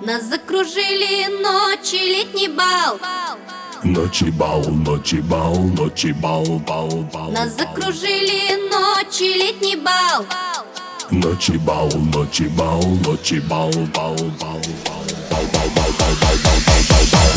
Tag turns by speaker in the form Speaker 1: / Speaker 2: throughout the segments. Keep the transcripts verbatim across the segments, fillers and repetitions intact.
Speaker 1: Нас закружили ночи, летний бал.
Speaker 2: Ночи бал, ночи бал, ночи бал, бал, бал.
Speaker 1: Нас закружили ночи, летний бал.
Speaker 2: Ночи бал, ночи бал, ночи бал, бал, бал, бал, бал, бал, бал, бал, бал, бал, бал, бал.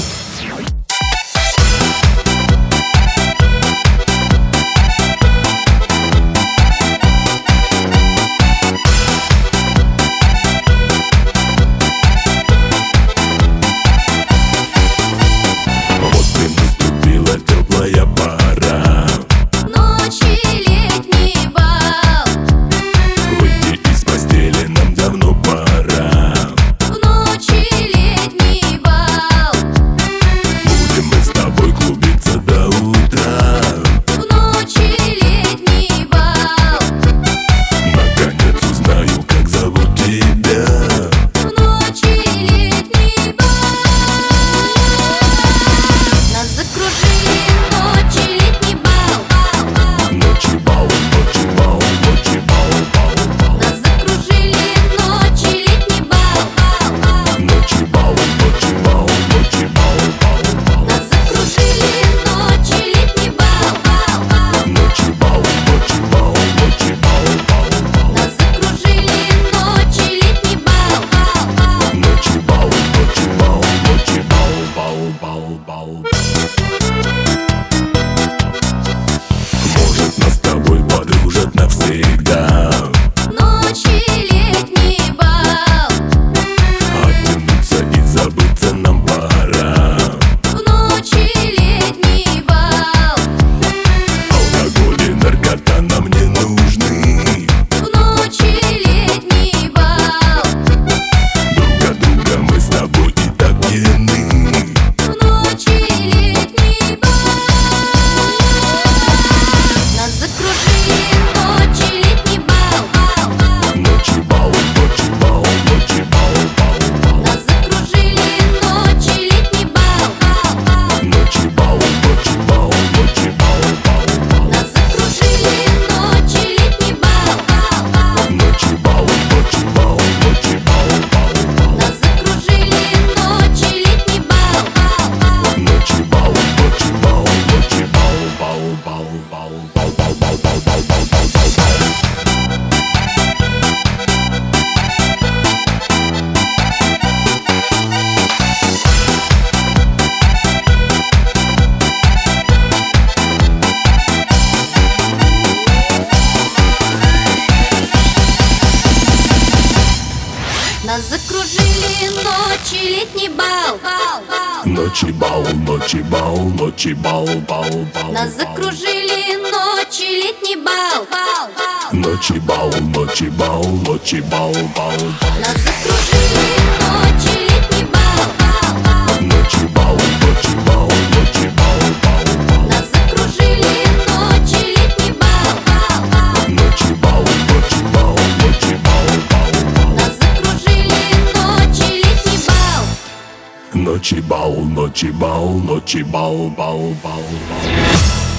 Speaker 2: Может, нас с тобой подружат навсегда.
Speaker 1: Ночи, летний бал.
Speaker 2: Оттянуться и забыться нам пора.
Speaker 1: В ночи, летний бал.
Speaker 2: Алкоголь и наркота нам не нужны.
Speaker 1: В ночи, летний бал.
Speaker 2: Друг от друга мы с тобой и так пьяны.
Speaker 1: В ночи, летний бал. Нас закружили ночи, летний бал.
Speaker 2: Ночи бал, ночи бал, ночи бал, бал, бал.
Speaker 1: Нас закружили ночи, летний бал.
Speaker 2: Ночи бал, ночи бал, ночи бал, бал, бал.
Speaker 1: Нас закружили ночи, летний бал.
Speaker 2: Ночи бал, ночи бал, ночи бал, бал, бал.
Speaker 1: Нас закружили ночи, летний бал.
Speaker 2: Ночи бал, ночи бал, ночи бал, бал, бал, бал, бал, бал, бал, бал, бал, бал, бал, бал.
Speaker 1: Нас закружили ночи, летний бал.
Speaker 2: Ночи бал, ночи бал, ночи бал, бал, бал.
Speaker 1: Нас закружили ночи, летний бал.
Speaker 2: Ночи бал, ночи бал, ночи бал, бал, бал.
Speaker 1: Нас закружили ночи, летний бал.
Speaker 2: Ночи бал, ночи бал, ночи бал, бал, бал.
Speaker 1: Нас закружили ночи, летний бал.
Speaker 2: Ночи бал, ночи бал, ночи бал, бал, бал.
Speaker 1: Нас закружили ночи, летний бал.
Speaker 2: Ночи бал, ночи бал, ночи бал, бал, бал, бал.